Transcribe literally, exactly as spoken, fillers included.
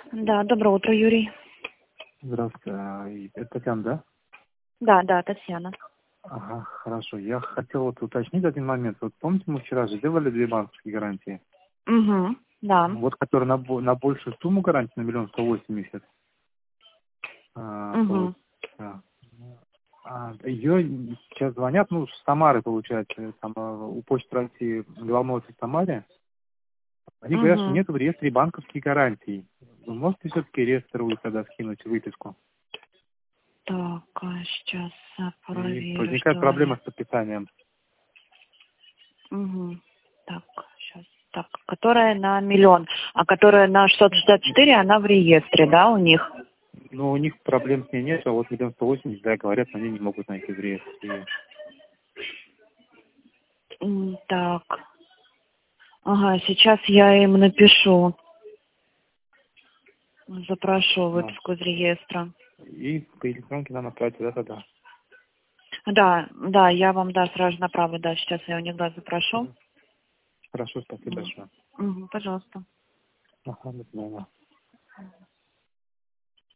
Да, доброе утро, Юрий. Здравствуйте. А, и Это Татьяна, да? Да, да, Татьяна. Ага, хорошо. Я хотел вот уточнить один момент. Вот помните, мы вчера же делали две банковские гарантии? Угу, да. Вот, которые на, бо- на большую сумму гарантии, на миллион сто восемьдесят. А, Угу, получается. А, ее сейчас звонят, ну, с Самары, получается, там, а, у Почты России, главного офиса в Самаре. Они говорят, что угу. нет в реестре банковских гарантий. Вы можете все-таки реестровую тогда скинуть выписку? Так, а сейчас а, И проверю, возникает что проблема они. с подписанием. Угу. Так, сейчас. Так, которая на миллион, а которая на шестьсот шестьдесят четыре, она в реестре, да, у них? Но у них проблем с ней нет, а вот миллион сто восемьдесят, да, говорят, они не могут найти в реестре. М, Так, ага, сейчас я им напишу, запрошу Ну, выписку из реестра. и по электронке нам отправить, да, тогда. Да, да, я вам, да, сразу направлю, да, сейчас я у них, да, запрошу. Мгм. Хорошо, спасибо большое. Угу, пожалуйста. Ага, до свидания.